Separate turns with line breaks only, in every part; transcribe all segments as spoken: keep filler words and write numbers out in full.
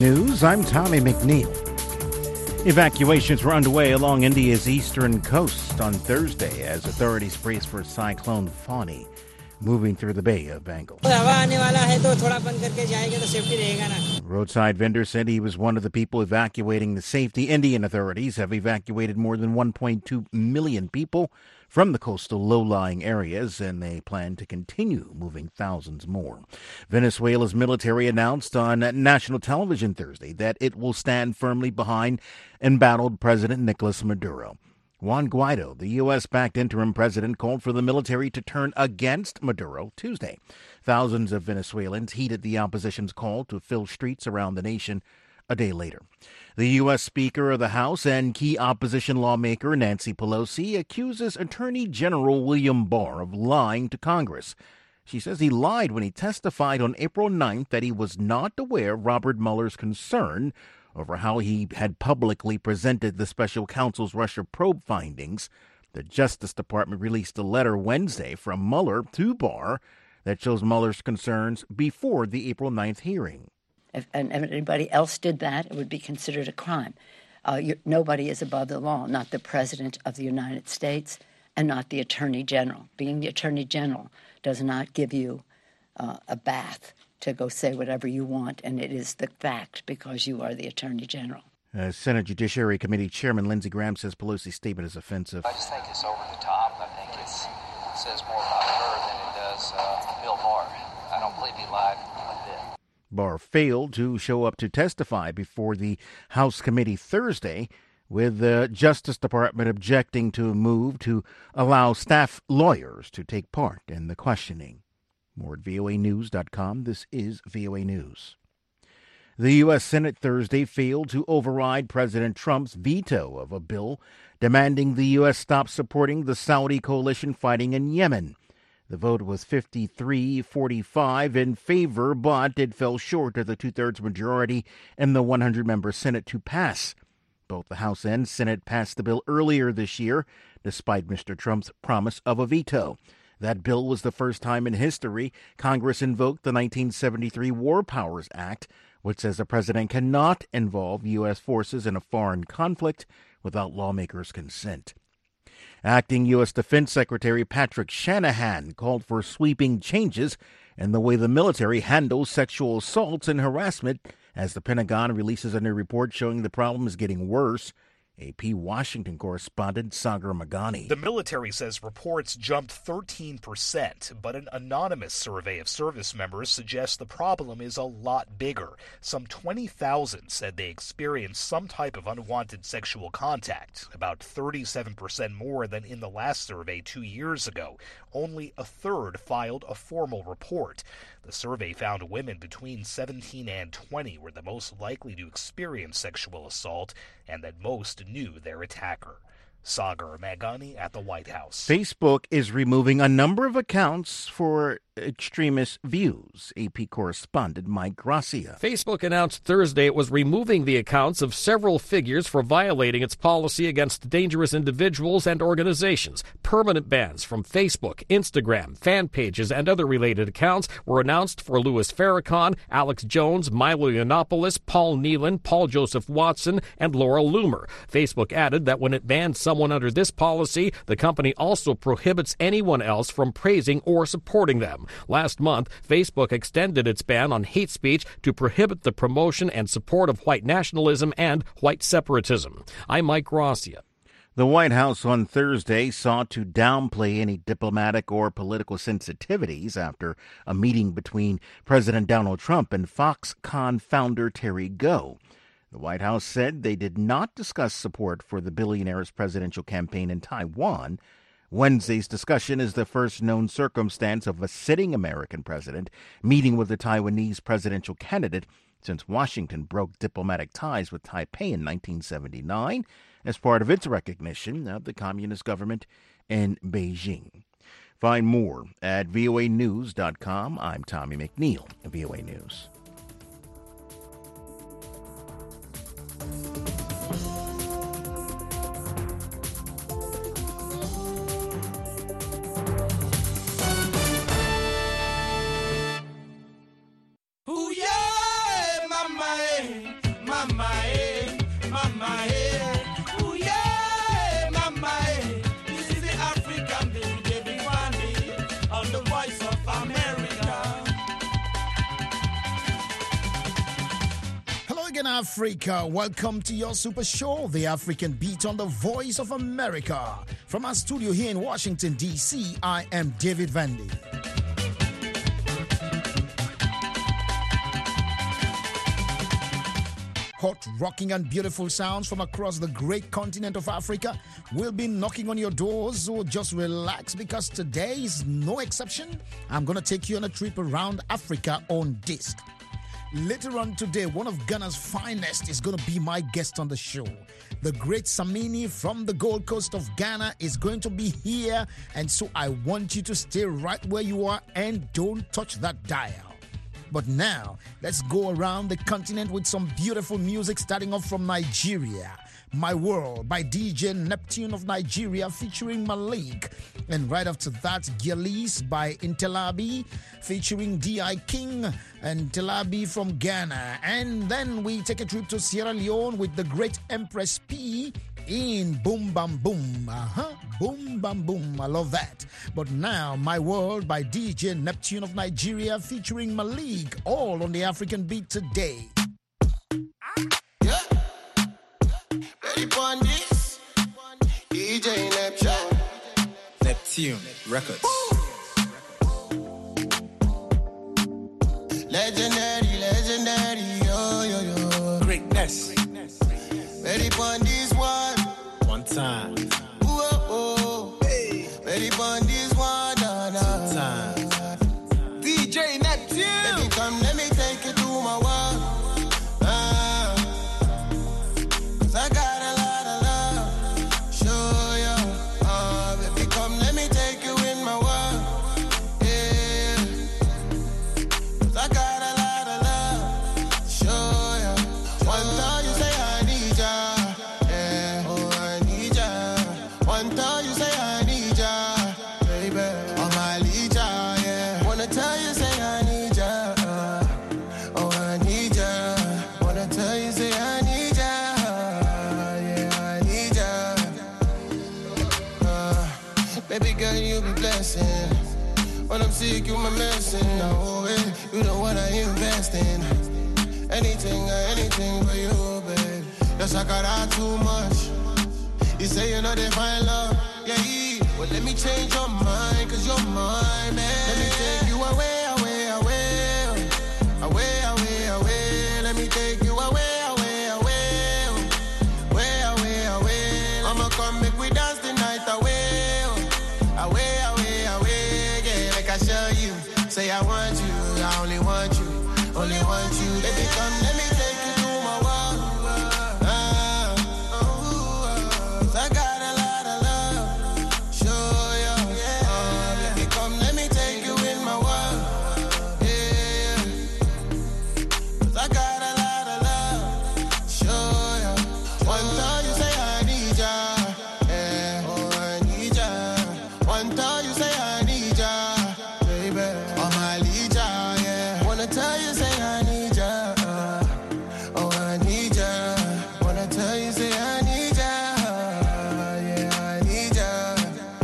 News, I'm Tommy McNeil. Evacuations were underway along India's eastern coast on Thursday as authorities brace for Cyclone Fani moving through the Bay of Bengal. Roadside vendor said he was one of the people evacuating the safety. Indian authorities have evacuated more than one point two million people from the coastal low-lying areas, and they plan to continue moving thousands more. Venezuela's military announced on national television Thursday that it will stand firmly behind embattled President Nicolas Maduro. Juan Guaido, the U S-backed interim president, called for the military to turn against Maduro Tuesday. Thousands of Venezuelans heeded the opposition's call to fill streets around the nation a day later. The U S Speaker of the House and key opposition lawmaker Nancy Pelosi accuses Attorney General William Barr of lying to Congress. She says he lied when he testified on April ninth that he was not aware of Robert Mueller's concern over how he had publicly presented the special counsel's Russia probe findings. The Justice Department released a letter Wednesday from Mueller to Barr that shows Mueller's concerns before the April ninth hearing.
If and anybody else did that, it would be considered a crime. Uh, nobody is above the law, not the President of the United States and not the Attorney General. Being the Attorney General does not give you uh, a bath to go say whatever you want, and it is the fact because you are the Attorney General.
Uh, Senate Judiciary Committee Chairman Lindsey Graham says Pelosi's statement is offensive.
I just think it's over the top. I think it's, it says more about her than it does uh, Bill Barr. I don't believe he lied one bit.
Barr failed to show up to testify before the House committee Thursday, with the Justice Department objecting to a move to allow staff lawyers to take part in the questioning. More at V O A news dot com. This is V O A News. The U S Senate Thursday failed to override President Trump's veto of a bill demanding the U S stop supporting the Saudi coalition fighting in Yemen. The vote was fifty-three forty-five in favor, but it fell short of the two-thirds majority in the one hundred member Senate to pass. Both the House and Senate passed the bill earlier this year, despite Mister Trump's promise of a veto. That bill was the first time in history Congress invoked the nineteen seventy-three War Powers Act, which says the president cannot involve U S forces in a foreign conflict without lawmakers' consent. Acting U S Defense Secretary Patrick Shanahan called for sweeping changes in the way the military handles sexual assaults and harassment as the Pentagon releases a new report showing the problem is getting worse. A P Washington correspondent Sagar Meghani.
The military says reports jumped thirteen percent, but an anonymous survey of service members suggests the problem is a lot bigger. Some twenty thousand said they experienced some type of unwanted sexual contact, about thirty-seven percent more than in the last survey two years ago. Only a third filed a formal report. The survey found women between seventeen and twenty were the most likely to experience sexual assault, and that most knew their attacker. Sagar Meghani at the White House.
Facebook is removing a number of accounts for extremist views. A P correspondent Mike Gracia.
Facebook announced Thursday it was removing the accounts of several figures for violating its policy against dangerous individuals and organizations. Permanent bans from Facebook, Instagram, fan pages, and other related accounts were announced for Louis Farrakhan, Alex Jones, Milo Yiannopoulos, Paul Nealon, Paul Joseph Watson, and Laura Loomer. Facebook added that when it banned someone under this policy, the company also prohibits anyone else from praising or supporting them. Last month, Facebook extended its ban on hate speech to prohibit the promotion and support of white nationalism and white separatism. I'm Mike Gracia.
The White House on Thursday sought to downplay any diplomatic or political sensitivities after a meeting between President Donald Trump and Foxconn founder Terry Gou. The White House said they did not discuss support for the billionaire's presidential campaign in Taiwan. Wednesday's discussion is the first known circumstance of a sitting American president meeting with the Taiwanese presidential candidate since Washington broke diplomatic ties with Taipei in nineteen seventy-nine as part of its recognition of the communist government in Beijing. Find more at V O A news dot com. I'm Tommy McNeil, V O A News.
Ooh, yeah, my man. again, Africa. Welcome to your super show, The African Beat on the Voice of America. From our studio here in Washington, D C, I am David Vandy. Hot, rocking, and beautiful sounds from across the great continent of Africa will be knocking on your doors, so just relax because today is no exception. I'm going to take you on a trip around Africa on disc. Later on today, one of Ghana's finest is going to be my guest on the show. The great Samini from the Gold Coast of Ghana is going to be here, and so I want you to stay right where you are and don't touch that dial. But now, let's go around the continent with some beautiful music, starting off from Nigeria. My World by D J Neptune of Nigeria featuring Malik. And right after that, Gillies by Intelabi featuring D I King and Intelabi from Ghana. And then we take a trip to Sierra Leone with the great Empress P in Boom Bam Boom. Uh-huh. Boom Bam Boom. I love that. But now, My World by D J Neptune of Nigeria featuring Malik. All on the African Beat today.
Yeah. Ready for this? D J Neptune. Neptune Records. Legendary, legendary, yo, yo, yo. Greatness. Ready for this one? One time. Ooh, oh, oh. Hey. Ready for this one? Nah, nah. Two times. D J Neptune. Baby, come, let me take you to my world. Ah. Cause I got a lot of love. Show you. Ah, baby, come, let me take you in my world. Yeah. Cause I got a lot of love. Show you. One time you say I need ya. Yeah. Oh, I need ya. One time you say I need ya. Baby. Oh, my lead ya. Yeah. Wanna tell you, say I need ya. Uh, oh, I need ya. Wanna tell you, say I need ya. Yeah, I need ya. Uh, baby girl, you be blessing. When I'm sick, you my medicine. No way, you know what I invest in. Anything, anything for you, babe. Yes, I got out too much. You say you know they find love, yeah. Well, let me change your mind, cause you're mine, man. Let me take you away, away, away, away, away, away. Let me take you away, away, away, away, away, away. I'ma come make we dance the night away, away, away, away. Yeah, like I show you. Say I want you, I only want you, only want you. Baby, come, let me take you to my world. Ah, oh, uh, I got a lot of love. Show you, yeah. Uh, baby, come, let me take you in my world. Yeah, cause I got a lot of love. Show you. One time you say I need ya. Yeah, oh, I need ya. One time you say I need ya. Baby, oh, my lead ya, yeah. Wanna tell you, say I need ya. Uh, oh, I need ya. Wanna tell you, say I need ya. Yeah, I need ya.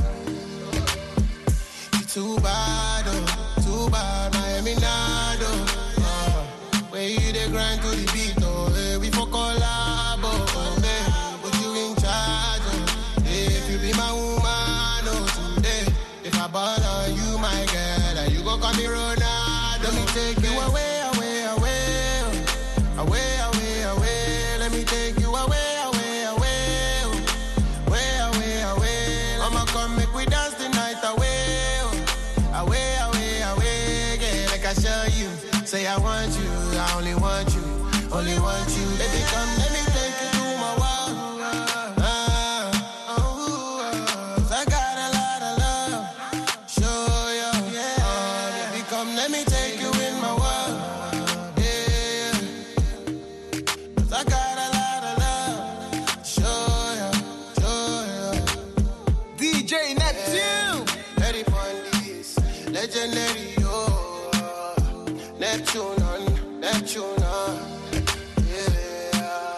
You too bad, oh, too bad, Miami Nado. Uh, where you dey grind to the beat, oh, hey, we for collab, oh, hey, put you in charge, oh, hey, if you be my woman, oh, today, if I ball on you, my girl, and you gon' call me Ronaldo. Let me take you away, away, away, away, away, away. Let me take you away, away, away, away, away, away. I'ma come make we dance the night away, away, away, away. Yeah, like I show you. Say I want you, I only want you, only want you. Baby, come, let me take you to my world. Ah, oh, uh, I got a lot of love. Show you, yeah. Uh, baby, come, let me take you in my world. Yeah, cause I got a lot of love. Show you, show you. D J Neptune. Ready for this, legendary, oh. Neptune on, Neptune on. Yeah.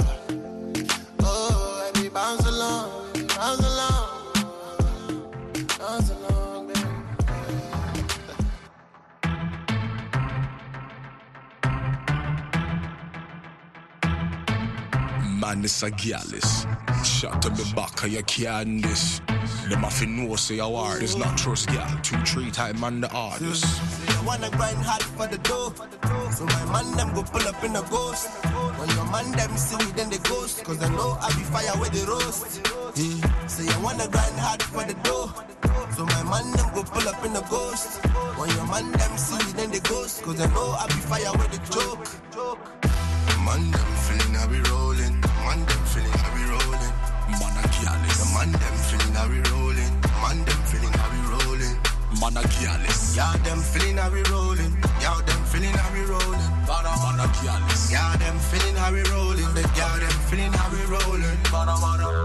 Man, this a gallus. Shot to me back, you can't this. Them have to know, say a war, there's not trust gal. Two, three time man the hardest.
I wanna grind hard for the dough. So my man them go pull up in a ghost. When your man them see me, then they ghost. Cause I know I be fire with the roast. Yeah. So I wanna grind hard for the dough. So my man them go pull up in a ghost. When your man them see me, then they ghost. Cause I know I be fire with the joke.
Man them feeling how we rolling. Man them feeling how we rolling.
Man a careless.
Man them feeling how we rolling. Man them feeling how we rolling.
Man a careless.
Yeah, them feeling how we rolling. Yeah, them feeling how we rolling.
Man a careless.
Yeah, them feeling how we rolling. The yeah, them feeling how we rolling.
Man a man a.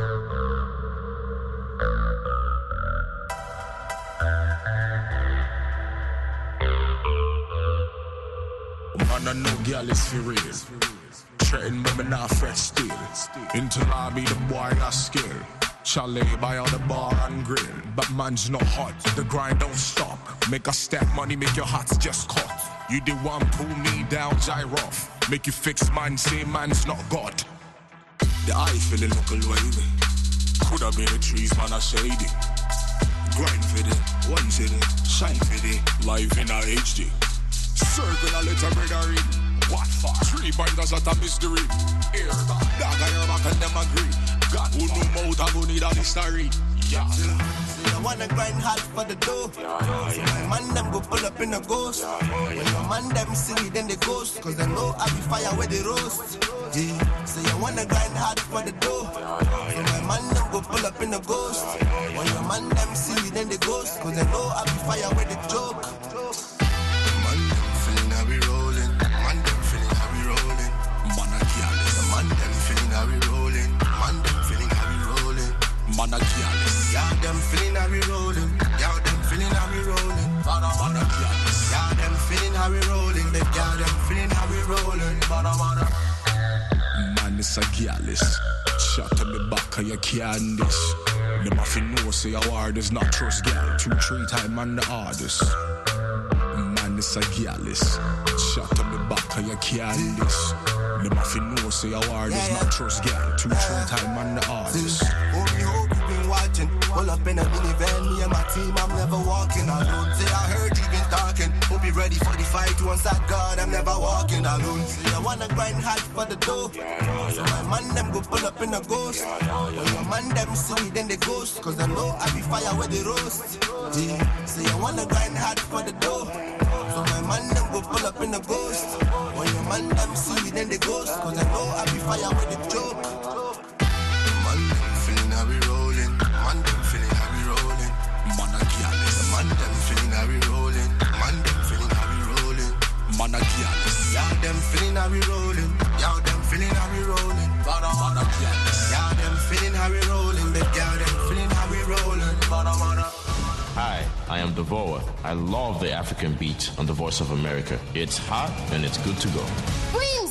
Man a no girl is for real. Threaten me, me not fret still. Until I be the boy got skill. Chalet by all the bar and grill. But man's not hot, the grind don't stop. Make a stack money, make your hearts just cut. You the one pull me down, gyroff. Make you fix man, say man's not God. The eye feeling look a wavy. Coulda been the trees, man are shady. Grind for it, one city, shine for it. Live in a H D. Circle a letter Gregory. What for? Three binders at a mystery. Here, dog on your back and them agree. God who know mouth and who need a history. Yeah.
See, I wanna grind hard for the dough. Yeah, yeah, yeah. So my man them go pull up in a ghost. Yeah, yeah, yeah. When your man them see me, then they ghost. Cause they know I be fire where they roast. Yeah. See, I wanna grind hard for the dough. Yeah, yeah, yeah. So my man them go pull up in a ghost. Yeah, yeah, yeah. When your man them see me, then they ghost. Cause they know I be fire where they joke.
Man them feeling how we rolling. Man them feeling how we rolling.
Man a careless.
Man them feeling how we rolling. Man them feeling how we rolling.
Man a careless.
Yeah, them feeling how we rolling. Yeah, them feeling how we rolling.
Man a careless.
Yeah, them feeling how we rolling. Yeah, them feeling how we rolling.
Man a man a. Man is a careless. Shot to me back, you can't this. Them have to know, say a war does not trust gal. Two, three time man the hardest. Man is a careless. Shot to me back, you can't this. Them have to know, say a war does not trust gal. Two, three time man the hardest.
Hope you hope you been watching. Pull up in a minivan, me and my team, I'm never walking alone. Say I heard you been talking. Hope you ready for the fight. Once I God, I'm never walking alone. Say I wanna grind hard for the dough. So my man them go pull up in a ghost. When your man them see me, then they ghost. Cause I know I be fire where they roast. Yeah. Say I wanna grind hard for the dough. So my man them go pull up in a ghost. When your man them see me, then they ghost. Cause I know I be fire where they joke.
Man them feeling how we rolling. Man them feeling how we rolling.
Man a careless.
Man them feeling how we rolling. Man them feeling how we rolling.
Man a careless.
Yeah, them feeling how we rolling. Yeah, them feeling how we rolling.
Man a careless.
Yeah, them feeling how we rolling. Yeah, them feeling how we rolling.
Man a man a.
Hi, I am Devoa. I love the African beat on the Voice of America. It's hot and it's good to go.
Prince.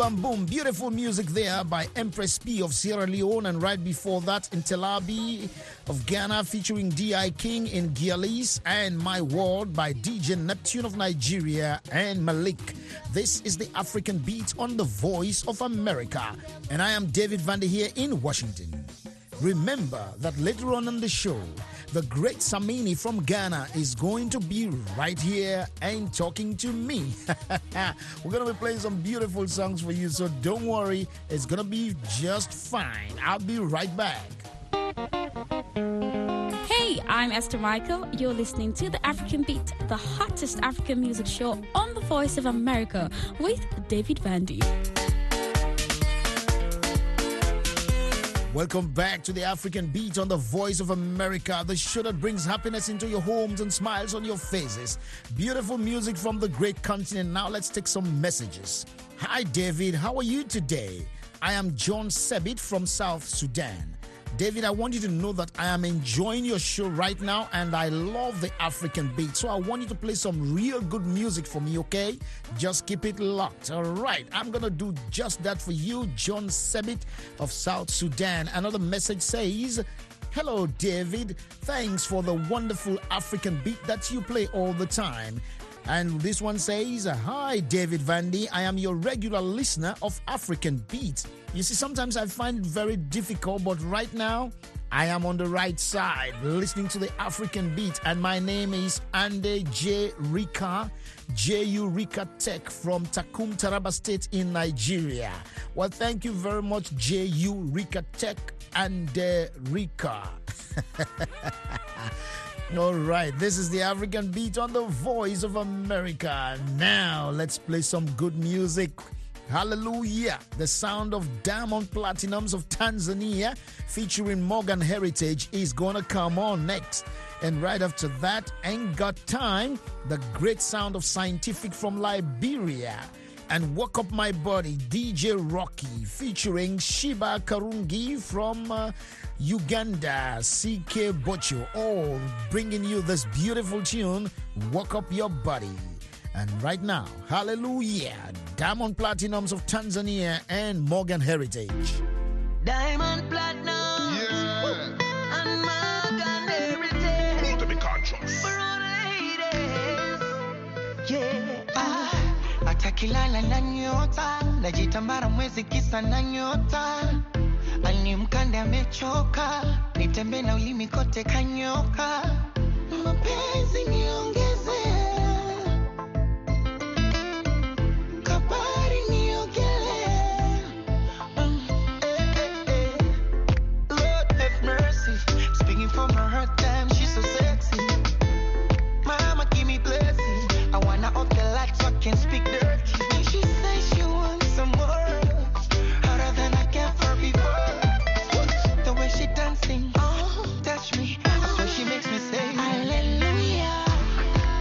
Bam Boom. Beautiful music there by Empress P of Sierra Leone. And right before that, Intelabi of Ghana featuring D I King in Gialis. And My World by D J Neptune of Nigeria and Malik. This is the African Beat on the Voice of America. And I am David Vander here in Washington. Remember that later on in the show, the great Samini from Ghana is going to be right here and talking to me. We're going to be playing some beautiful songs for you, so don't worry. It's going to be just fine. I'll be right back.
Hey, I'm Esther Michael. You're listening to The African Beat, the hottest African music show on the Voice of America with David Vandy.
Welcome back to the African Beat on the Voice of America, the show that brings happiness into your homes and smiles on your faces. Beautiful music from the great continent. Now let's take some messages. Hi, David. How are you today? I am John Sebit from South Sudan. David, I want you to know that I am enjoying your show right now and I love the African Beat. So I want you to play some real good music for me, okay? Just keep it locked. All right, I'm going to do just that for you, John Sebit of South Sudan. Another message says, hello, David. Thanks for the wonderful African beat that you play all the time. And this one says, hi, David Vandy. I am your regular listener of African Beat. You see, sometimes I find it very difficult, but right now, I am on the right side listening to the African Beat. And my name is Ande J. Rika, J U Rika Tech from Takum, Taraba State in Nigeria. Well, thank you very much, J U Rika Tech and uh, Rika. All right, this is the African Beat on the Voice of America. Now, let's play some good music. Hallelujah. The sound of Diamond Platinums of Tanzania featuring Morgan Heritage is going to come on next. And right after that, Ain't Got Time, the great sound of Scientific from Liberia. And Woke Up My Body, D J Rocky featuring Shiba Karungi from uh, Uganda, C K Bocho, all bringing you this beautiful tune, Woke Up Your Body. And right now, hallelujah, Diamond Platinums of Tanzania and Morgan Heritage.
Diamond Platinum, yeah, and Morgan Heritage.
Who to be conscious?
For all ladies, yeah. Ah, atakilala na nyota, najitambara mwezi kisa na nyota. Ani mkande amechoka, nitembe na ulimi kote kanyoka. Mapenzi niongeze. From her hurt time, she's so sexy. Mama, give me blessing. I wanna off the light so I can speak dirty. And she says she wants some more, harder than I can for before. The way she dancing, oh, touch me. So she makes me say, hallelujah.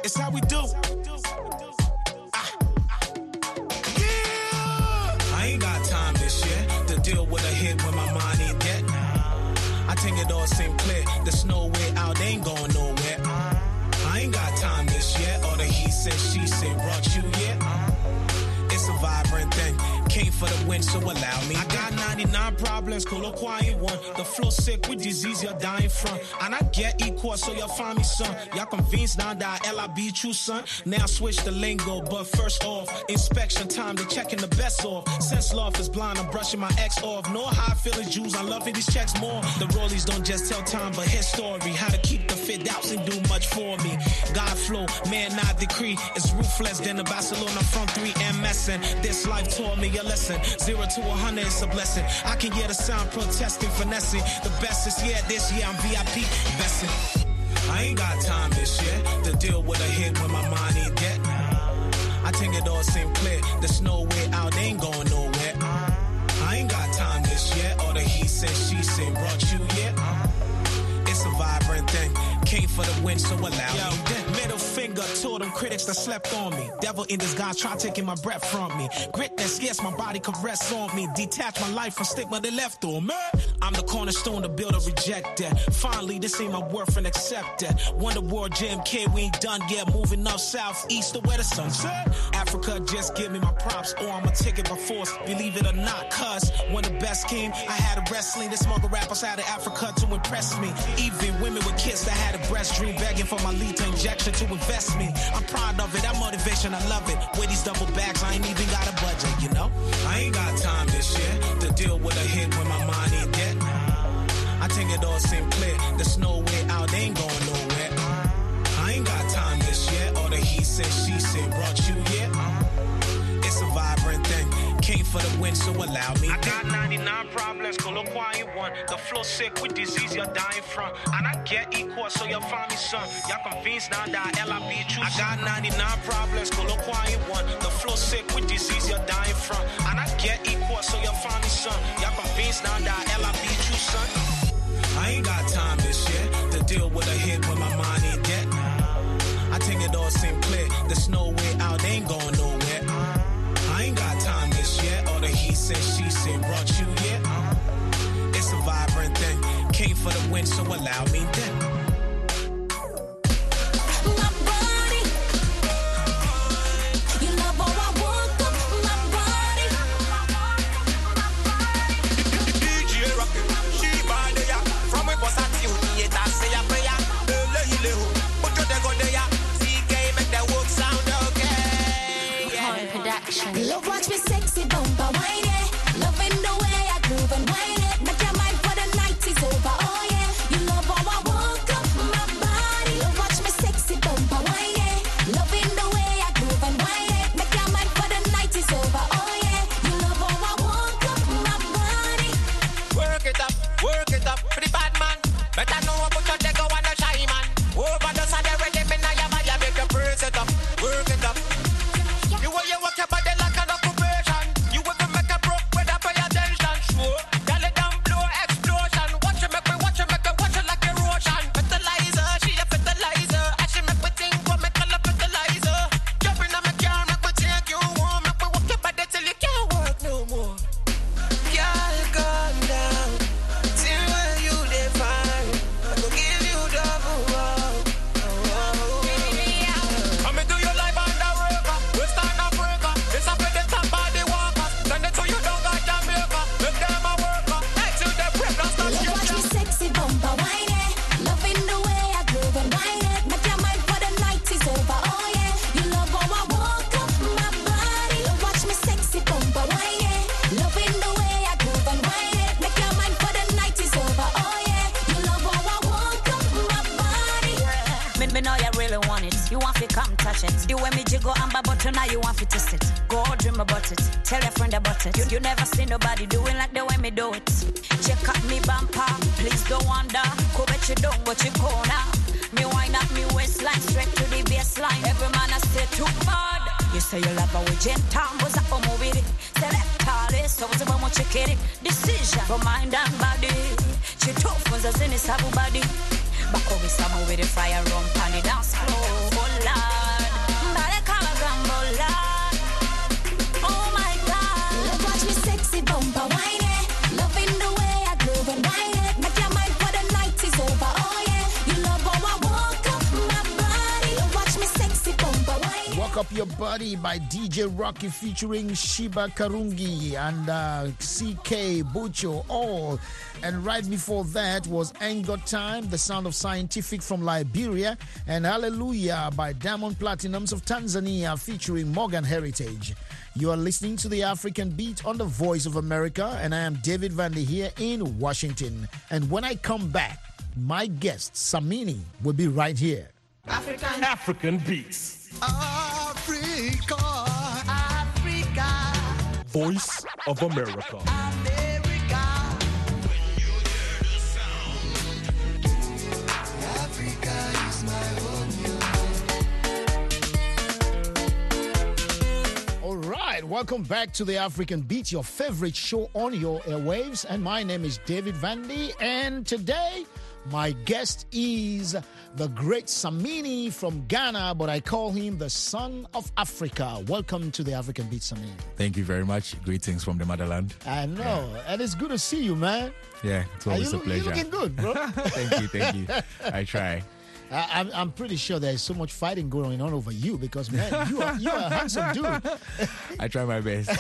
It's how we do. Ah. Yeah. I ain't got time this year to deal with a hit when my mind ain't dead. I think it all seem clear. There's no way out, they ain't going nowhere. I ain't got time this year. All the he said, she said, brought you here. It's a vibrant thing. Came for the win, so allow me. I got ninety-nine problems, cool or quiet one. The flow sick with disease, you're dying from. And I get equal, so you'll find me son. Y'all convinced now that L I be true, son. Now switch the lingo, but first off, inspection time, they checking the best off. Sense love is blind, I'm brushing my ex off. No high feeling Jews, I'm loving these checks more. The rollies don't just tell time, but his story. How to keep the fit outs and do much for me. God flow, man, not decree. It's ruthless, then the Barcelona from three M S N. This life taught me a lesson. Zero to a hundred is a blessing. I can hear the sound protesting, finessing. The best is yeah, this year I'm V I P investing. I ain't got time this year to deal with a hit when my mind ain't dead. I think it all seem clear. There's no way out, they ain't going nowhere. I ain't got time this year. All the he said, she said, brought you here. It's a vibrant thing. Came for the win, so allow Yo, me. Middle finger to them critics that slept on me. Devil in disguise, try taking my breath from me. Greatness, yes, my body could rest on me. Detach my life from stigma they left on me. I'm the cornerstone, the builder rejected. Finally, this ain't my worth and accepted. Wonder World, J M K, we ain't done yet. Moving up south, east to where the sun set. Africa, just give me my props, or I'ma take it by force. Believe it or not, cuz when the best came, I had a wrestling. The smoker rappers out of Africa to impress me. Even women with kids that had a breast dream, begging for my lethal injection to invest me. I'm proud of it, that motivation, I love it. With these double bags, I ain't even got a budget, you know? I ain't got time this year to deal with a hit when my mind ain't dead. I think it all seem clear. There's no way out, they ain't going nowhere. I ain't got time this year. All the he said, she said, brought you here. It's a vibrant thing. Came for the win, so allow me. I got ninety-nine problems, cool or quiet one. The flow sick with disease, you're dying from. And I get equal, so you'll find me son. Y'all convinced now that L I be true. I got ninety-nine problems, cool or quiet one. The flow sick with disease, you're dying from. And I get equal, so you'll find me son. Y'all convinced now that L I be true, son. I ain't got time this year to deal with a hit when my mind ain't dead. I think it all seem clear. There's no way out, they ain't going nowhere. I ain't got time this year. All the he said, she said, brought you here. It's a vibrant thing. Came for the win, so allow me then.
Love watch me sexy bumper whine it. Loving the way I groove and whine it. Make your mind for the night is over. Oh yeah, you love how I walk up my body. Love watch me sexy bumper whine it. Loving the way I groove and whine it. Make your mind for the night is over. Oh yeah, you love how I walk up my body.
Work it up, work it up for the bad man. Better know what you take go on the shy man. Over the side already, me now you might make you press it up, work it up. You will you walk your body.
The way me jiggle amber button, now you want to test it. Go dream about it, tell your friend about it. You, you never see nobody doing like the way me do it. Check out me bumper, please don't wonder. Go bet you don't, but you corner. Me wind up me waistline, straight to the baseline. Every man I say too hard. You say you love her with gentle, was a homo with it. Select all this, so what's about you kidding? Decision for mind and body. She tough ones as in his body. Back over summer with the fire run, pan it down slow, oh Lord.
Rock Up Your Body by D J Rocky featuring Shiba Karungi and uh, C K Bucho, all. And right before that was Ain't Got Time, the sound of Scientific from Liberia, and Hallelujah by Diamond Platinums of Tanzania featuring Morgan Heritage. You are listening to the African Beat on the Voice of America, and I am David Vandy here in Washington. And when I come back, my guest, Samini, will be right here.
African African Beats.
Africa,
Africa. Voice of America.
America. When you hear the sound, Africa is my home.
All right, welcome back to the African Beat, your favorite show on your airwaves. And my name is David Vandy, and today my guest is the great Samini from Ghana, but I call him the son of Africa. Welcome to the African Beat, Samini.
Thank you very much. Greetings from the motherland.
I know,
yeah.
And it's good to see you, man.
Yeah, it's always
you,
a pleasure.
You're looking good, bro.
Thank you, thank you. I try.
I, I'm, I'm pretty sure there's so much fighting going on over you because, man, you are, you are a handsome dude.
I try my best.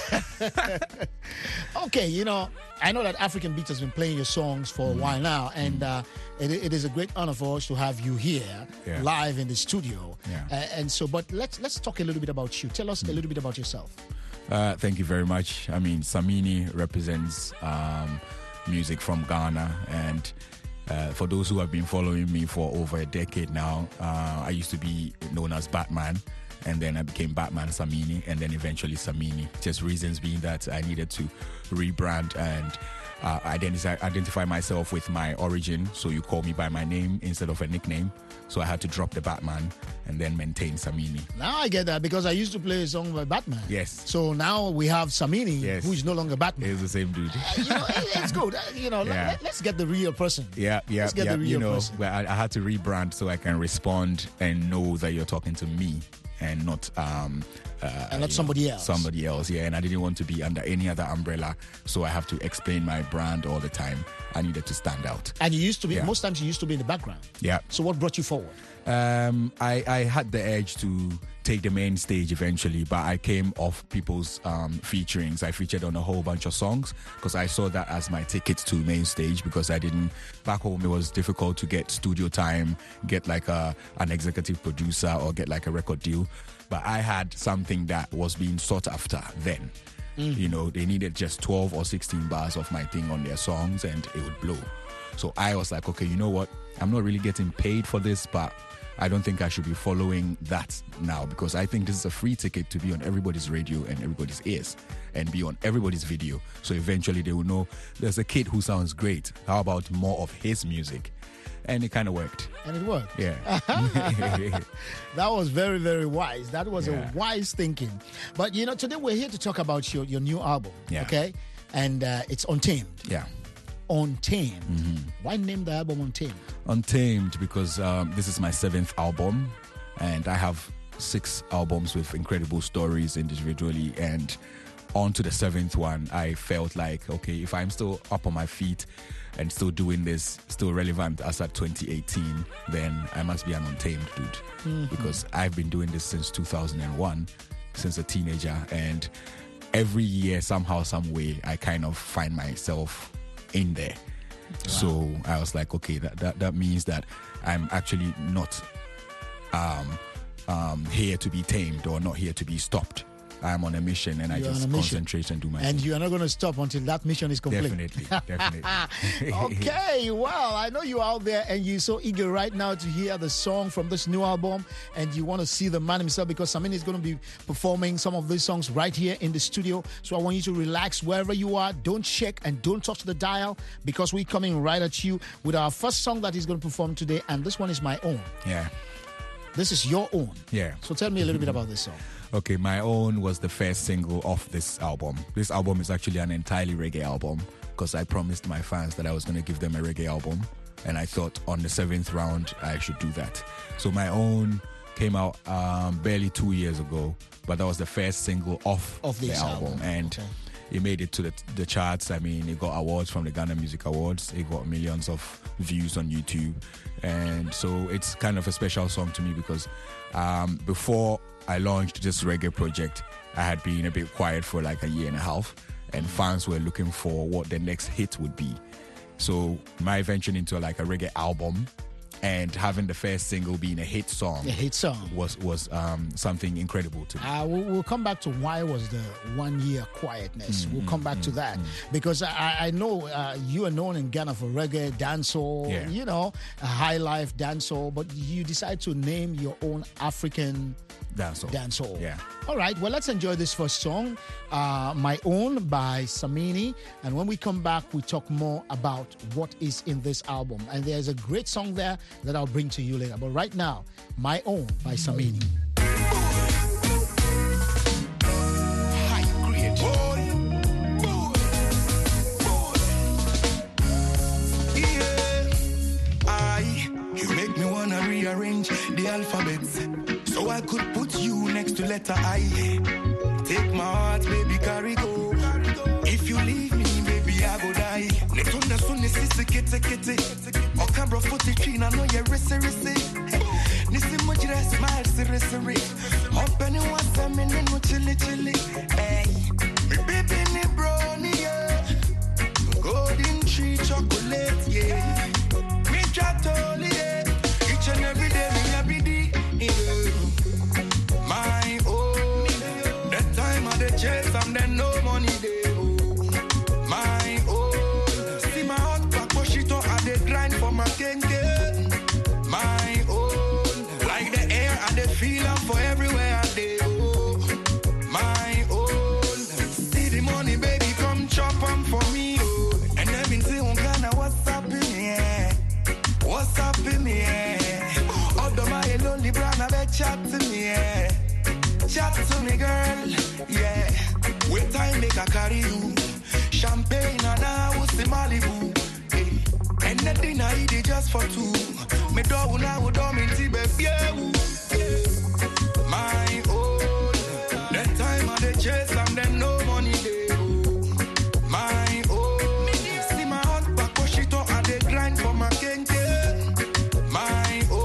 Okay, you know, I know that African Beat has been playing your songs for a while now, and uh, it, it is a great honor for us to have you here
Yeah.
live in the studio.
Yeah.
Uh, and so, but let's let's talk a little bit about you. Tell us a little bit about yourself.
Uh, thank you very much. I mean, Samini represents um, music from Ghana, and uh, for those who have been following me for over a decade now, uh, I used to be known as Batman, and then I became Batman Samini, and then eventually Samini. Just reasons being that I needed to rebrand and uh, identify, identify myself with my origin. So you call me by my name instead of a nickname. So I had to drop the Batman and then maintain Samini.
Now I get that because I used to play a song by Batman.
Yes.
So now we have Samini,
Yes.
who is no longer Batman.
It's the same dude.
Uh, you know, it- it's good. Uh, you know,
Yeah.
let, us get the real person.
Yeah, yeah,
Let's get
yeah.
the real
You know,
person.
well, I, I had to rebrand so I can respond and know that you're talking to me and not um uh,
And not
you
somebody
know,
else.
Somebody else, yeah. And I didn't want to be under any other umbrella, so I have to explain my brand all the time. I needed to stand out.
And you used to be,
Yeah.
most times you used to be in the background.
Yeah.
So what brought you forward?
Um, I, I had the edge to take the main stage eventually, but I came off people's um, featurings. I featured on a whole bunch of songs because I saw that as my ticket to main stage, because I didn't, back home it was difficult to get studio time, get like a, an executive producer or get like a record deal. But I had something that was being sought after then. You know, they needed just twelve or sixteen bars of my thing on their songs and it would blow. So I was like, okay, you know what? I'm not really getting paid for this, but I don't think I should be following that now, because I think this is a free ticket to be on everybody's radio and everybody's ears and be on everybody's video. So eventually they will know there's a kid who sounds great. How about more of his music? And it kind of worked.
And it worked.
Yeah.
That was very, very wise. That was
Yeah.
a wise thinking. But, you know, today we're here to talk about your, your new album.
Yeah.
Okay? And uh, it's Untamed.
Yeah.
Untamed.
Mm-hmm.
Why name the album Untamed?
Untamed because um, this is my seventh album, and I have six albums with incredible stories individually, and on to the seventh one, I felt like, okay, if I'm still up on my feet and still doing this, still relevant as at twenty eighteen, then I must be an Untamed dude.
Mhm.
Because I've been doing this since two thousand one, since a teenager, and every year, somehow, some way, I kind of find myself in there. So I was like, okay, that, that, that means that I'm actually not um, um, here to be tamed or not here to be stopped. I'm on a mission, and I
You're
just
on a mission.
concentrate and do my
And
thing.
you are not going to stop until that mission is complete.
Definitely, definitely.
Okay, well, I know you're out there and you're so eager right now to hear the song from this new album, and you want to see the man himself, because Samini is going to be performing some of these songs right here in the studio. So I want you to relax wherever you are. Don't shake and don't touch the dial, because we're coming right at you with our first song that he's going to perform today, and this one is my own.
Yeah.
This is your own.
Yeah.
So tell me a little bit about this song.
Okay, My Own was the first single off this album. This album is actually an entirely reggae album, because I promised my fans that I was going to give them a reggae album, and I thought on the seventh round I should do that. So My Own came out um, barely two years ago, but that was the first single off,
Of
the
this
album.
album,
And
okay.
it made it to the, the charts. I mean, it got awards from the Ghana Music Awards. It got millions of views on YouTube. And so it's kind of a special song to me because um, before I launched this reggae project, I had been a bit quiet for like a year and a half, and fans were looking for what the next hit would be. So my venture into like a reggae album and having the first single being a hit song,
a hit song
was was um, something incredible to me.
Uh, we'll, we'll come back to why was the one year quietness. Mm, we'll come back mm, to that mm. because I, I know uh, you are known in Ghana for reggae, dancehall,
yeah.
you know, high life dancehall, but you decide to name your own African
dancehall.
Dancehall.
Yeah.
All right. Well, let's enjoy this first song, uh, My Own by Samini. And when we come back, we talk more about what is in this album. And there's a great song there that I'll bring to you later. But right now, My Own by Samini.
Rearrange the alphabets so I could put you next to letter I. Take my heart, baby, carry go. If you leave me, baby, I go die. Netuna sunni sisi kete kete. Okambro footy tree, I know you're risi risi. Nisi mujira smile siri siri. Open it once a minute, no chili chili. Hey, me baby ni brownie, yeah. Golden tree chocolate, yeah. Me chatoli, yeah. And every day, me happy day, yeah. My own. That time of the chase, and then no money day. Oh. My own. See my hot back, push it on, and they grind for my kenge. My own. Like the air, and they feel them for everywhere I day. Oh. My own. See the money, baby, come chop them for me. Oh. And they've been saying, Ghana, what's up in here? What's up in here? Lonely brown, I bet chat to me, yeah. Chat to me, girl, yeah. Wait time make I carry you. Champagne and I will see Malibu, hey. And the dinner I eat it just for two. Me do now would do me baby, yeah. My own. That time of the chase and then no money day. My own. See my hot back, push it on and they grind for my king. My own.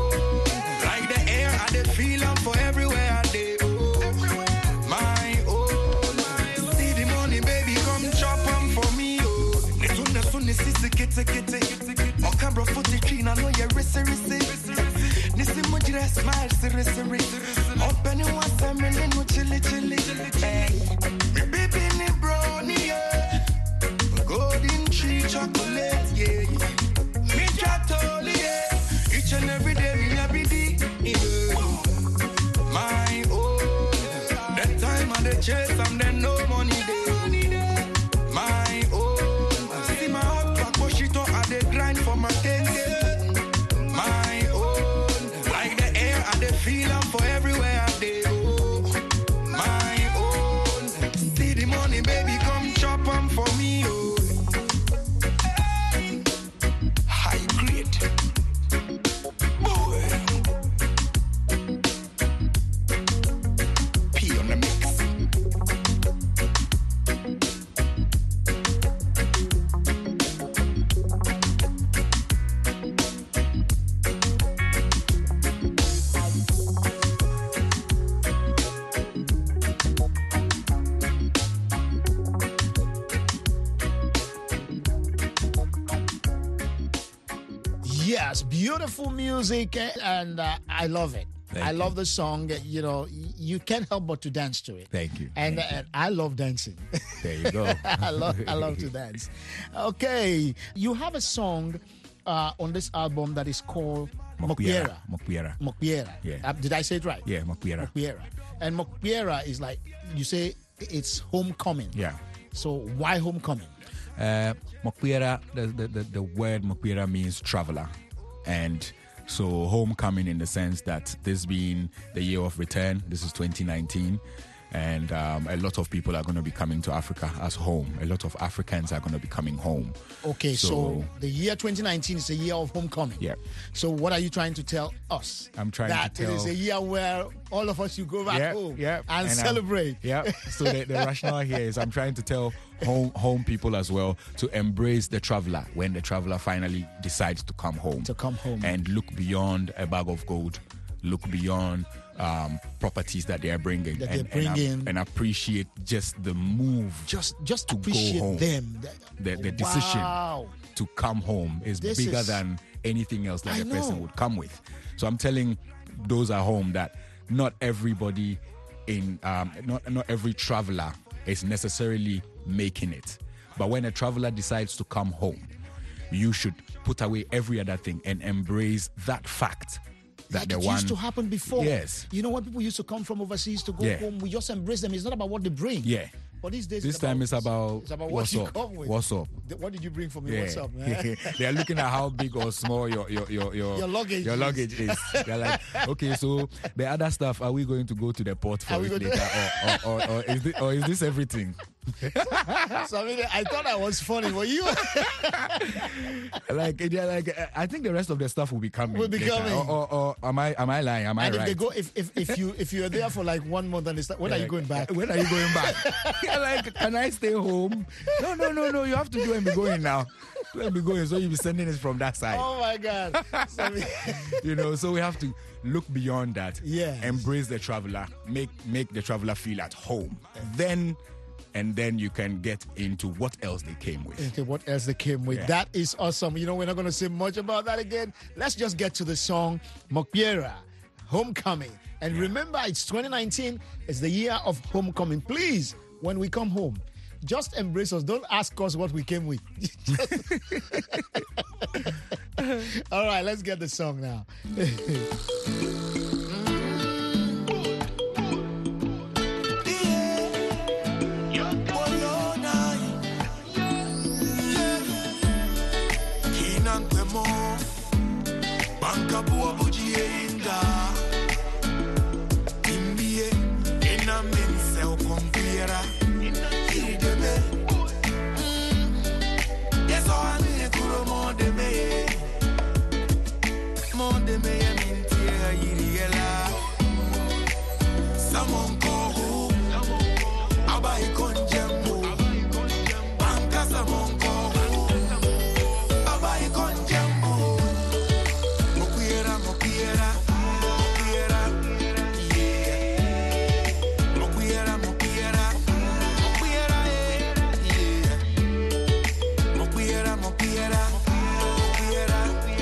Feel them for everywhere I day. Oh. My own. See the money, baby, come chop them for me. Oh. Netuna sunni sisi kete kete. Okambro footy tree, I know you're risi risi. Nisi mujira smile siri siri. Open it once a minute, no chili chili. Hey, me baby ni brownie, yeah. Golden tree chocolate, yeah. Me chatoli, yeah. Each and every day, me happy day, yeah. My own. That time of the chase and then no money day. My own. See my hot back, push it on and they grind for my kenge. My own. Like the air and they feel them for everywhere I day. Oh. My own. See the money, baby, come chop them for me. Oh. High grade. Boy.
Yes, beautiful music, and uh, I love it.
Thank
I
you.
love the song. You know, you can't help but to dance to it.
Thank you.
And,
Thank
and I love dancing.
There you go.
I love I love to dance. Okay, you have a song uh, on this album that is called Mokpiera.
Mokpiera.
Mokpiera.
Yeah.
Uh, did I say it right?
Yeah, Mokpiera.
Mokpiera. And Mokpiera is like, you say it's homecoming.
Yeah.
So why homecoming?
Uh, Mokpiera, the, the, the, the word Mokpiera means traveler. And so homecoming in the sense that this being the year of return, this is twenty nineteen. And um, a lot of people are going to be coming to Africa as home. A lot of Africans are going to be coming home.
Okay, so, so the year twenty nineteen is a year of homecoming.
Yeah.
So what are you trying to tell us?
I'm trying
that
to tell...
it is a year where all of us, you go back
yeah,
home
yeah,
and,
and
celebrate.
Yeah. So the, the rationale here is I'm trying to tell home home people as well to embrace the traveler when the traveler finally decides to come home.
To come home.
And look beyond a bag of gold. Look beyond um, properties that they are bringing,
that
and,
they're bringing.
And, and appreciate just the move,
just just
to
appreciate
go home.
them.
The, the decision
wow.
to come home is
This
bigger
is,
than anything else that
I
a person
know.
would come with. So I'm telling those at home that not everybody in um, not not every traveler is necessarily making it, but when a traveler decides to come home, you should put away every other thing and embrace that fact. That
like
the
it
one
used to happen before.
Yes.
You know, when people used to come from overseas to go
Yeah.
home, we just embrace them. It's not about what they bring.
Yeah.
But these days,
This
it's
time
about,
it's about,
it's about what
what's
you
up.
come with.
What's up?
The- What did you bring for me?
Yeah.
What's up, man?
They are looking at how big or small your your your your,
Your luggage
your
is.
luggage is. They're like, okay, so the other stuff, are we going to go to the port for
Are we
it
going to-
later, or, or, or, or is this, or is this everything?
So I mean, I thought that was funny. Were you?
Like, they're like, uh, I think the rest of the stuff will be coming.
Will be
later.
coming.
Or, or, or am I am I lying? Am I
and
right?
if they go, if, if if you if you're there for like one month and they start, when are you
Like,
going back?
When are you going back? You're like, can I stay home? No, no, no, no. You have to go and be going now. Go and be going. So you'll be sending it from that side.
Oh my God! So,
You know, so we have to look beyond that.
Yes.
Embrace the traveler. Make make the traveler feel at home. Then and then you can get into what else they came with.
Okay, what else they came with?
Yeah.
That is awesome. You know, we're not going to say much about that again. Let's just get to the song Mokbiera, Homecoming. And remember, it's twenty nineteen. It's the year of homecoming. Please, when we come home, just embrace us. Don't ask us what we came with. All right, let's get the song now.
Banka bua bujienga Imbie Ena mense o konfiera Ideme Yeso ane kuro modeme Modeme ya mintia yiriela Samon kohu Abai konjembo Banka samon kohu Abai konjembo Mokuera, mokuera, mokuera, yeah. Mokuera, mokuera, mokuera, yeah. Mokuera, mokuera, mokuera,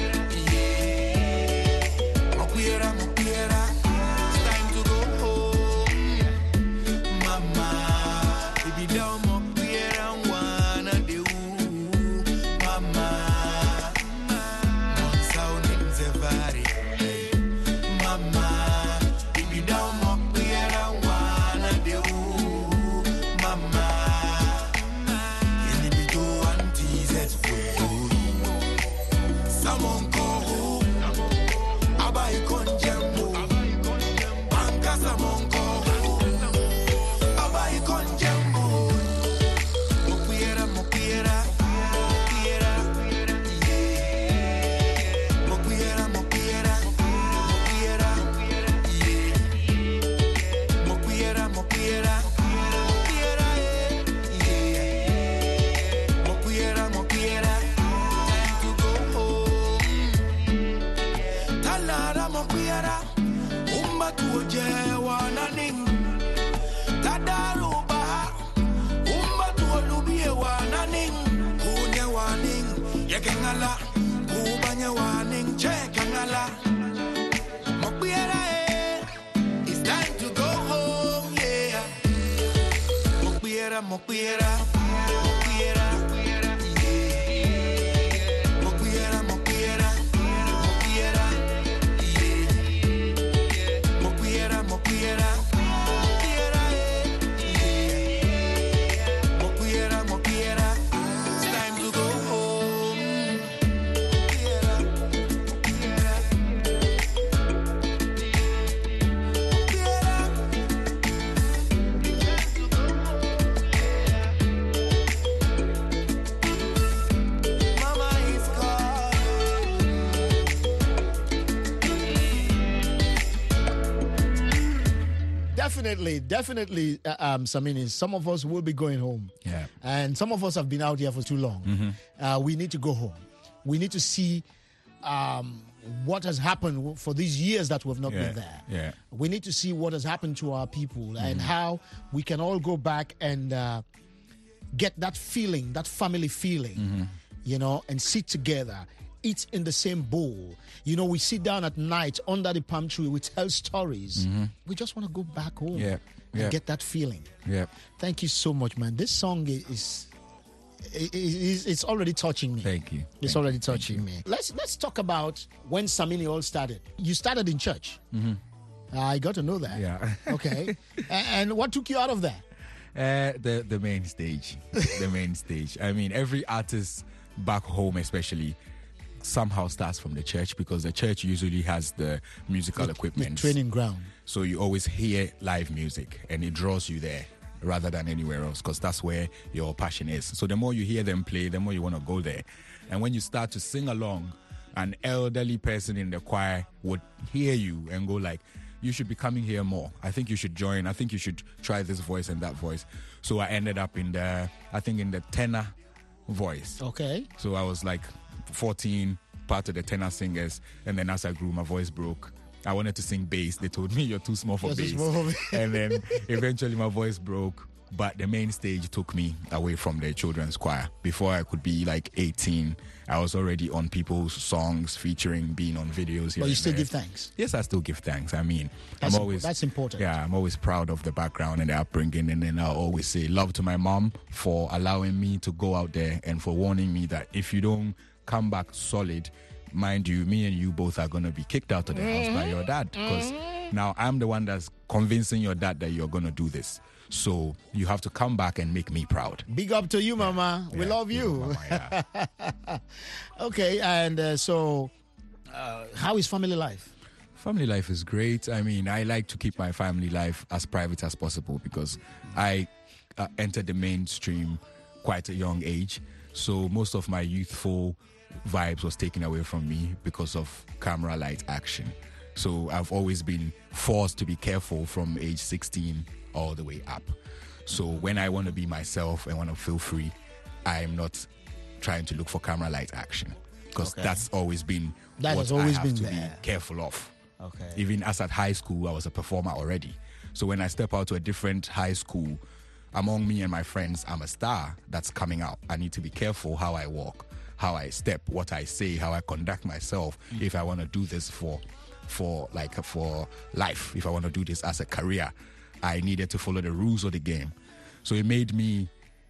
yeah. Mokuera, mokuera. It's time to go home, mama. Baby, down mokuera, wanna do, mama. Everybody, mama, if you don't want me, I don't wanna do, mama. Can you do one tease for you? Someone go, Abai Konjambo, Banka Samon go, Abai Konjambo, Mokiera, Mokiera, Mokiera, yeah. Mokiera, Mokiera, Mokiera, yeah. Mokiera, Mokiera, Mokiera, yeah. Mokiera, Mokiera, time to go home. Talara Mokiera, Umba tuoje wananing. Tadaruba, Umba tuolubie wananing. Kunye waning, yekengala. Ubanya waning, chekengala. Mokiera, eh, it's time to go home, yeah. Mokiera, Mokiera, Mokiera, yeah. Mokiera, Mokiera, Mokiera, yeah. Mokiera, Mokiera, Mokiera, yeah. Mokiera, Mokiera, it's time to go home.
definitely, definitely, uh, um, Samini, some of us will be going home.
Yeah.
And some of us have been out here for too long.
Mm-hmm.
Uh, we need to go home. We need to see um, what has happened for these years that we've not
Yeah.
been there.
Yeah.
We need to see what has happened to our people and
Mm-hmm.
how we can all go back and uh, get that feeling, that family feeling,
Mm-hmm.
you know, and sit together, eat in the same bowl. You know, we sit down at night under the palm tree, we tell stories.
Mhm.
We just want to go back home
Yeah.
and
Yeah.
get that feeling.
Yeah.
Thank you so much, man. This song i- is, i- i- is it's already touching me.
Thank you.
It's
Thank
already
you. Thank
touching me. Let's let's talk about when Samini all started. You started in church.
Mhm.
I got to know that.
Yeah.
Okay. A- and what took you out of that?
Uh, the the main stage, the main stage. I mean, every artist back home, especially, somehow starts from the church because the church usually has the musical
The
equipment,
training ground.
So you always hear live music, and it draws you there rather than anywhere else because that's where your passion is. So the more you hear them play, the more you want to go there. And when you start to sing along, an elderly person in the choir would hear you and go like, you should be coming here more. I think you should join. I think you should try this voice and that voice. So I ended up in the, I think in the tenor voice.
Okay.
So I was like fourteen, part of the tenor singers. And then as I grew, my voice broke. I wanted to sing bass. They told me you're too small for
You're too
bass.
small for bass.
And then eventually my voice broke. But the main stage took me away from the children's choir. Before I could be like eighteen, I was already on people's songs, featuring, being on videos. Here
But you
and
still
there.
give thanks.
Yes, I still give thanks. I mean,
That's
I'm
imp-
always
that's important.
Yeah, I'm always proud of the background and the upbringing, and then I'll always say love to my mom for allowing me to go out there and for warning me that if you don't come back solid, mind you, me and you both are gonna be kicked out of the house by your dad because now I'm the one that's convincing your dad that you're gonna do this. So you have to come back and make me proud.
Big up to you, Mama. We
Yeah,
love
big
you.
up, Mama,
Okay, and uh, so uh, how is family life?
Family life is great. I mean, I like to keep my family life as private as possible because I uh, entered the mainstream quite a young age. So most of my youthful vibes was taken away from me because of camera light action. So I've always been forced to be careful from age sixteen all the way up. So when I want to be myself and want to feel free, I'm not trying to look for camera light action because
Okay.
that's always been
That
what
has always
I have
been
to
there.
be careful of.
Okay.
Even as at high school, I was a performer already. So when I step out to a different high school, among me and my friends, I'm a star that's coming out. I need to be careful how I walk, how I step, what I say, how I conduct myself. If I want to do this for, for like for life, if I want to do this as a career, I needed to follow the rules of the game. So it made me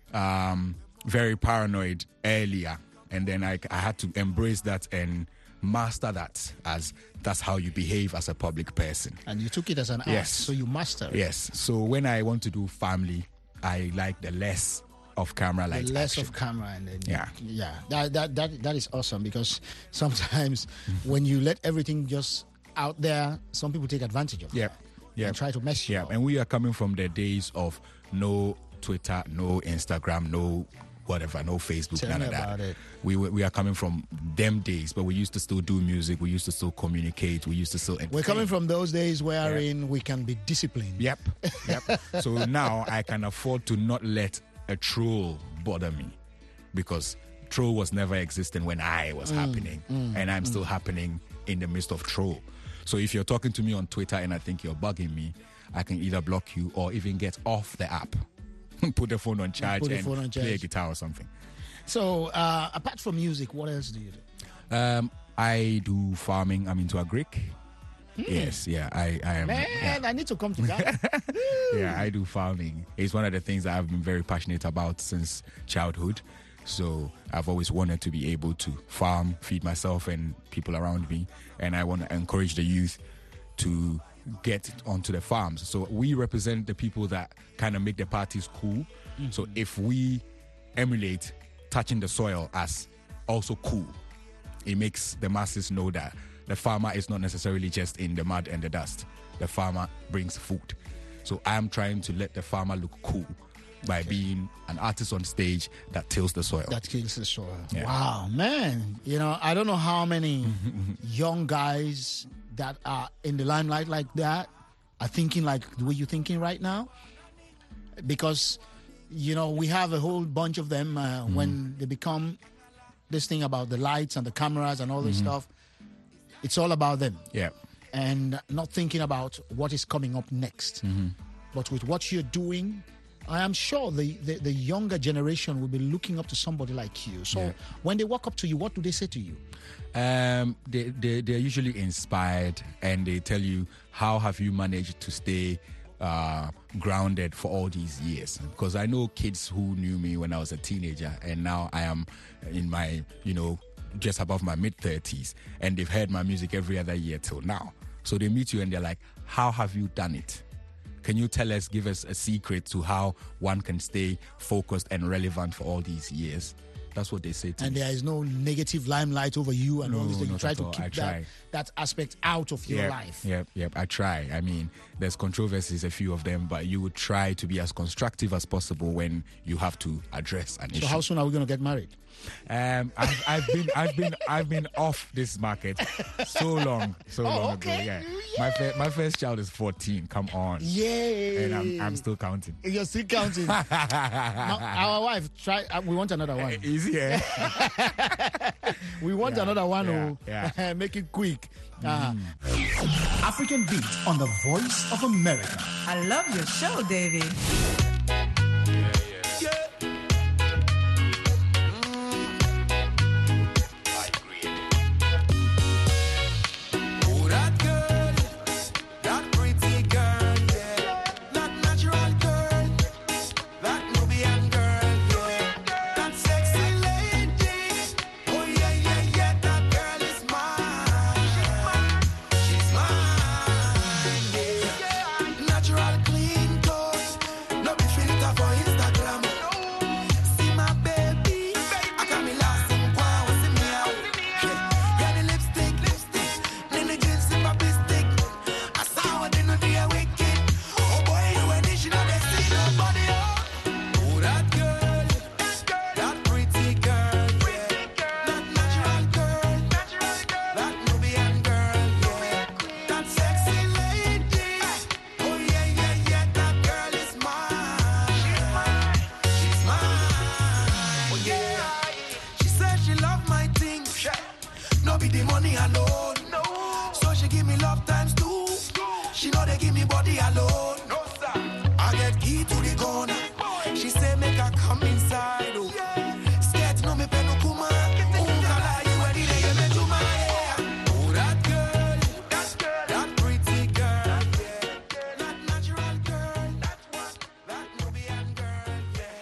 um, very paranoid earlier, and then I, I had to embrace that and master that as that's how you behave as a public person.
And you took it as an art,
Yes.
so you mastered it.
Yes. So when I want to do family, I like the less of camera light
The less
action.
of camera and then
Yeah.
yeah that that that, that is awesome because sometimes when you let everything just out there, some people take advantage of it.
Yeah. Yeah.
And try to mess you
Yeah.
up.
And we are coming from the days of no Twitter, no Instagram, no whatever, no Facebook,
Tell
none
me
of that.
about it.
We were- we are coming from them days, but we used to still do music. We used to still communicate. We used to still.
We're
entertain.
coming from those days wherein we can be disciplined.
Yep. Yep. So now I can afford to not let a troll bother me because troll was never existing when I was
Mm,
happening,
mm,
and I'm
mm.
still happening in the midst of troll. So if you're talking to me on Twitter and I think you're bugging me, I can either block you or even get off the app, put the phone on charge,
Put the
and
phone on
play a
charge.
guitar or something.
So uh, apart from music, what else do you do?
Um, I do farming. I'm into agric. Yes, yeah, I, I am.
Man,
yeah.
I need to come to that.
Yeah, I do farming. It's one of the things that I've been very passionate about since childhood. So I've always wanted to be able to farm, feed myself and people around me. And I want to encourage the youth to get onto the farms. So we represent the people that kind of make the parties cool. So if we emulate touching the soil as also cool, it makes the masses know that the farmer is not necessarily just in the mud and the dust. The farmer brings food. So I'm trying to let the farmer look cool by being an artist on stage that tills the soil.
That kills the soil.
Yeah.
Wow, man. You know, I don't know how many young guys that are in the limelight like that are thinking like the way you're thinking right now? Because, you know, we have a whole bunch of them uh, mm. when they become this thing about the lights and the cameras and all this mm-hmm. stuff. It's all about them.
Yeah.
And not thinking about what is coming up next.
Mm-hmm.
But with what you're doing, I am sure the, the, the younger generation will be looking up to somebody like you. So
Yeah.
when they walk up to you, what do they say to you?
Um, they, they, they're usually inspired, and they tell you, how have you managed to stay uh, grounded for all these years? Because I know kids who knew me when I was a teenager, and now I am in my, you know, just above my mid-thirties, and they've heard my music every other year till now. So they meet you and they're like, how have you done it? Can you tell us, give us a secret to how one can stay focused and relevant for all these years? That's what they say to
And
me.
there is no negative limelight over you and
No,
all this thing. You
not
try
at
to
all. I
keep that,
try.
that aspect out of your
Yep,
life.
Yep, yep. I try. I mean, there's controversies, a few of them, but you would try to be as constructive as possible when you have to address an
So
issue.
how soon are we going to get married?
Um, I've, I've been, I've been, I've been off this market so long, so
Oh,
long
okay.
ago. Yeah, my fir- my first child is fourteen. Come on,
Yay!
and I'm, I'm still counting.
You're still counting. Now, our wife, try. Uh, we want another one.
Easy, eh?
We want
Yeah,
another one.
yeah,
oh,
yeah.
Make it quick. Uh,
African Beat on the Voice of America.
I love your show, David.
Oh, that girl, that pretty girl, yeah. That natural girl, that Nubian girl, yeah. That sexy lady, oh yeah, yeah, yeah. That girl is mine. She's mine, yeah. Natural clean cut, no be filter for Instagram. See my baby, I got me lost in power, see me out. Yeah, yeah, the lipstick, lipstick. Then the jeans in my bistic. I saw what they know they are wicked. Oh boy, you and this, you know they see nobody else. Oh, that girl, that pretty girl, yeah. That natural girl, that Nubian girl, yeah. That sexy lady. Oh yeah, yeah, yeah, that girl is mine. She's mine. Oh yeah. She said she love my thing. No be the money alone. So she give me love times two. She know they give me body alone. No, sir. I get key to the corner. She say make her come inside. Oh. Scared no me pen no kuma. Oh, kala you ready to get me to my hair. Oh, that girl, that girl, that pretty girl, yeah. That natural girl, that one, that Nubian girl,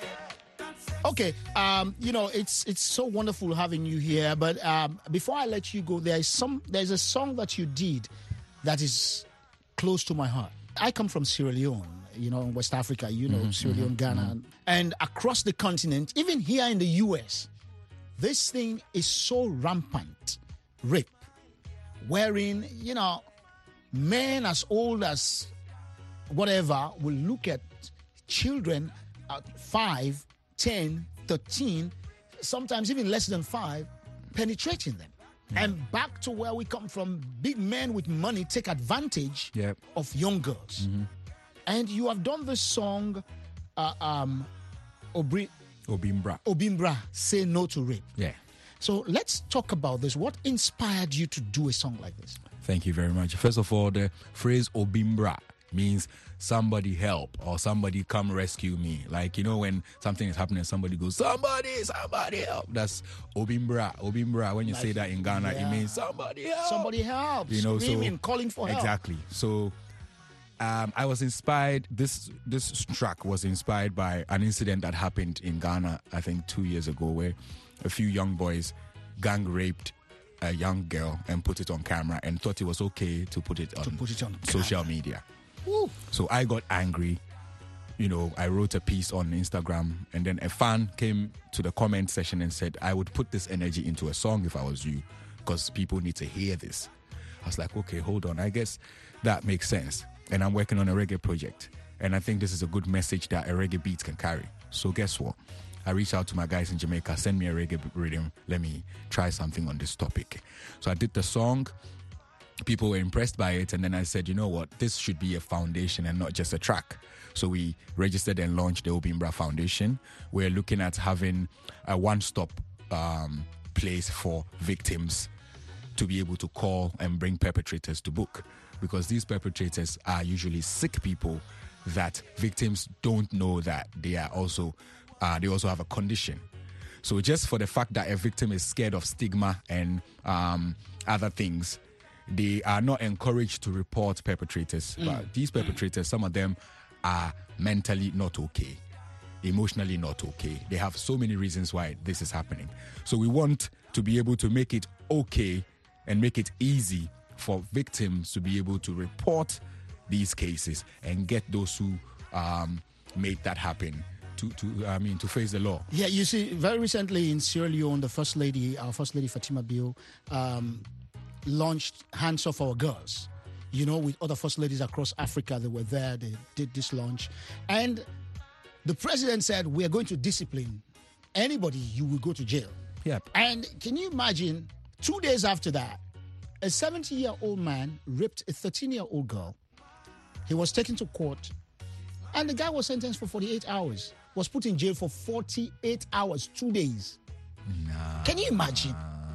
yeah.
Okay, um, you know, it's it's so wonderful having you here. But um, before I let you go, there is some there's a song that you did that is close to my heart. I come from Sierra Leone, you know, in West Africa, you know,
Mhm,
Sierra Leone,
mhm,
Ghana,
mhm.
and across the continent, even here in the U S, this thing is so rampant, rape, wherein, you know, men as old as whatever will look at children at five, ten, thirteen, sometimes even less than five, penetrating them. And back to where we come from, big men with money take advantage
Yep.
of young girls. And you have done this song, uh, um, Obri-
Obimbra.
Obimbra, Say No to Rape.
Yeah.
So let's talk about this. What inspired you to do a song like this?
Thank you very much. First of all, the phrase Obimbra means somebody help or somebody come rescue me. Like, you know, when something is happening, somebody goes, somebody, somebody help. That's Obimbra. Obimbra, when you say that in Ghana,
Yeah.
it means somebody help.
Somebody help.
You know,
Screaming,
so
calling for help.
Exactly. So um, I was inspired. This this track was inspired by an incident that happened in Ghana, I think two years ago, where a few young boys gang raped a young girl and put it on camera and thought it was okay to put it on,
put it on
social media.
Woo.
So I got angry. You know, I wrote a piece on Instagram, and then a fan came to the comment section and said, I would put this energy into a song if I was you, because people need to hear this. I was like, okay, hold on. I guess that makes sense. And I'm working on a reggae project. And I think this is a good message that a reggae beat can carry. So guess what? I reached out to my guys in Jamaica, send me a reggae rhythm. Let me try something on this topic. So I did the song. people were impressed by it, and then I said, you know what, this should be a foundation and not just a track. So we registered and launched the Obimbra Foundation. We're looking at having a one-stop um, place for victims to be able to call and bring perpetrators to book, because these perpetrators are usually sick people that victims don't know that they are also uh, they also have a condition. So just for the fact that a victim is scared of stigma and um, other things, they are not encouraged to report perpetrators.
Mm.
But these perpetrators, some of them are mentally not okay, emotionally not okay. They have so many reasons why this is happening. So we want to be able to make it okay and make it easy for victims to be able to report these cases and get those who um, made that happen to, to I mean, to face the law.
Yeah, you see, very recently in Sierra Leone, the First Lady, our First Lady Fatima Bio, um, launched Hands Off Our Girls. You know, with other First Ladies across Africa, they were there, they did this launch. And the president said, we are going to discipline anybody, you will go to jail.
Yep.
And can you imagine, two days after that, a seventy-year-old man raped a thirteen-year-old girl. He was taken to court, and the guy was sentenced for forty-eight hours, was put in jail for forty-eight hours, two days.
Nah.
Can you imagine?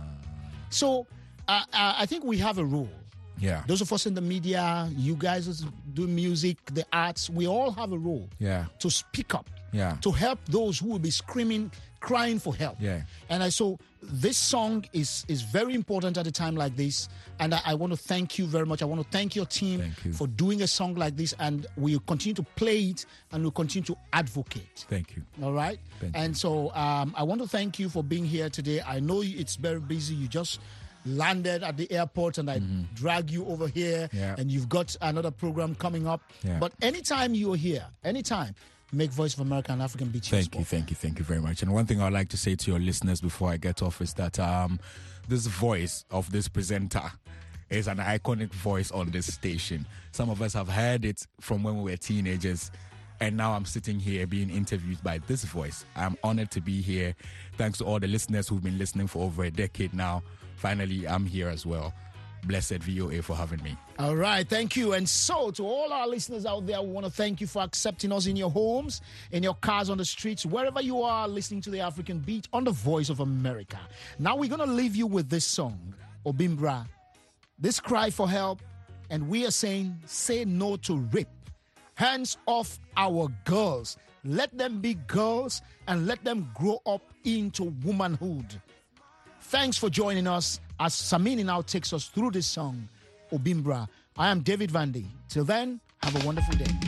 So uh, uh, I think we have a role.
Yeah.
Those of us in the media, you guys who do music, the arts, we all have a role
Yeah.
to speak up,
Yeah.
to help those who will be screaming, crying for help.
Yeah.
And I so this song is is very important at a time like this. And I, I want to thank you very much. I want to thank your team
Thank you.
for doing a song like this. And we'll continue to play it and we'll continue to advocate.
Thank you.
All right.
Thank
and so um, I want to thank you for being here today. I know it's very busy. You just landed at the airport and I drag you over here,
Yeah.
and you've got another program coming up.
Yeah.
But anytime you're here, anytime, make Voice of America and African Beat
Thank you, thank you, thank you very much. And one thing I'd like to say to your listeners before I get off is that um, this voice of this presenter is an iconic voice on this station. Some of us have heard it from when we were teenagers, and now I'm sitting here being interviewed by this voice. I'm honored to be here. Thanks to all the listeners who've been listening for over a decade now. Finally, I'm here as well. Blessed V O A for having me.
All right, thank you. And so, to all our listeners out there, we want to thank you for accepting us in your homes, in your cars, on the streets, wherever you are listening to the African Beat on the Voice of America. Now, we're going to leave you with this song, Obimbra. This cry for help, and we are saying, say no to rape. Hands off our girls. Let them be girls and let them grow up into womanhood. Thanks for joining us as Samini now takes us through this song, Obimbra. I am David Vandy. Till then, have a wonderful day.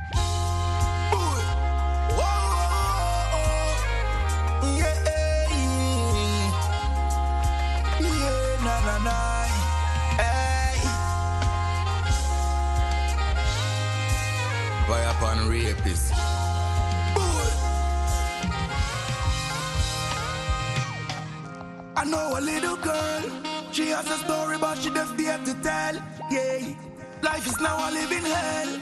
Boy upon rapist. I know a little girl. She has a story, but she just yet to tell. Yeah, life is now a living hell.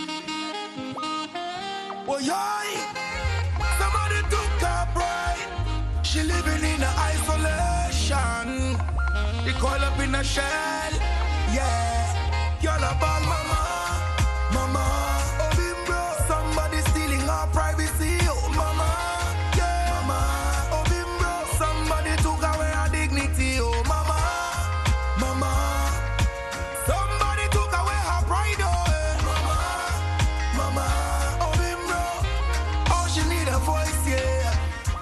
Oh, yeah. Somebody took her pride. She living in a isolation. They call up in a shell. Yeah, you're a ball mama. Mama, Obimbra. Somebody stealing her privacy. Oh, mama. Yeah, mama, Obimbra. Somebody took away her dignity. Oh, mama. Mama. Somebody took away her pride. Oh, eh. Mama. Mama, Obimbra. Oh, she need a voice, yeah.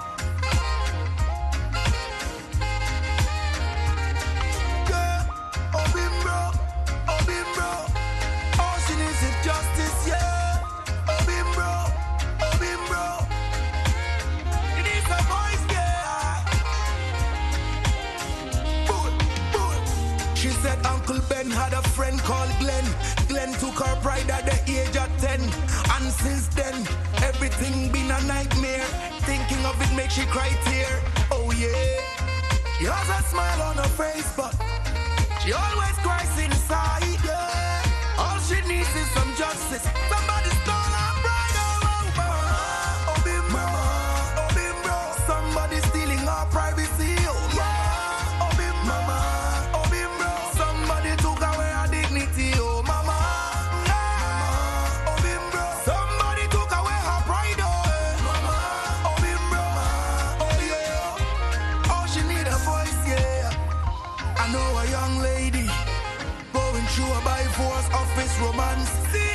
Yeah, Obimbra. Obimbra. Oh, she needs is justice, yeah. Obimbra. Obimbra. She needs a voice, yeah. Boom, boom. She said Uncle Ben had a friend called Glenn. Glenn took her pride at the age of ten. And since then, everything been a nightmare. Thinking of it makes she cry tear. Oh yeah. She has a smile on her face, but she always cries inside, yeah. All she needs is some justice. Somebody stole her pride. Oh, oh, oh. Obimbra. Obimbra. Somebody stealing her privacy. Oh, yeah. Obimbra. Obimbra. Somebody took away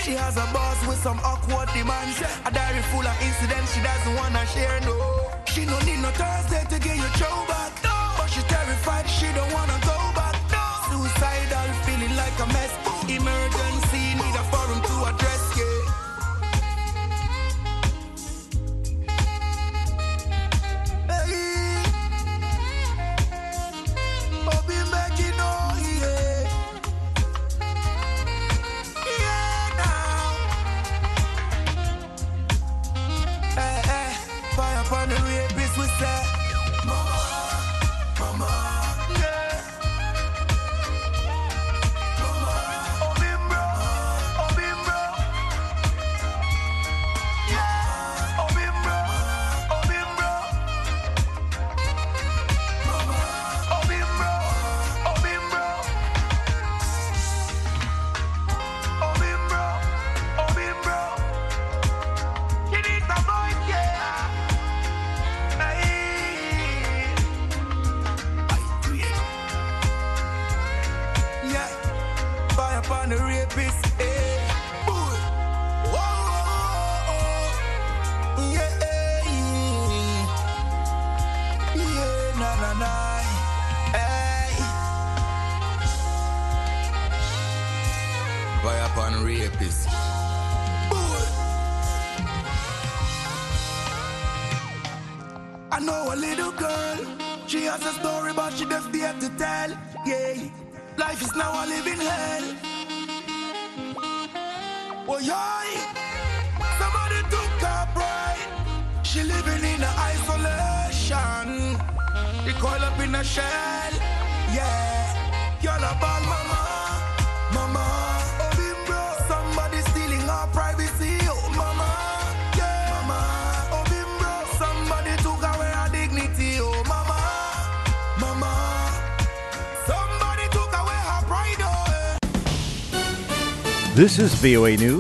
She has a boss with some awkward demands. A diary full of incidents she doesn't wanna share, no. She don't need no Thursday to get your throw back, no. But she's terrified, she don't wanna go back, no. Suicidal, feeling like a mess. Emergency, need a forum to address, yeah. Hey, Bobby making all, yeah. Yeah, now. Hey, hey, fire upon the rapist, we say, Mama, Mama, yeah. Mama, oh, bim, bro, oh, bim, bro. Yeah, oh, bim, bro, oh, bim, bro. Mama, oh, bim, bro, oh, bim, bro. Oh, bim, bro, oh, bim, bro. She needs a voice, yeah. Hey. Yeah, fire upon the rapist, eh. Boy. Whoa, yeah, yeah, na na na, hey. Fire upon the rapist. Boy. I know a little girl. She has a story, but she just yet to tell. Yeah, life is now a living hell. Oh, yeah. Somebody took her pride. She living in isolation. They coil up in a shell. Yeah, y'all a ball, mama, mama. Oh, bim, bro. Somebody stealing her privacy. Oh, mama, yeah, mama. Oh, bim, bro. Somebody took away her dignity. Oh, mama, mama. Somebody took away her pride. Oh, eh.
This is V O A News.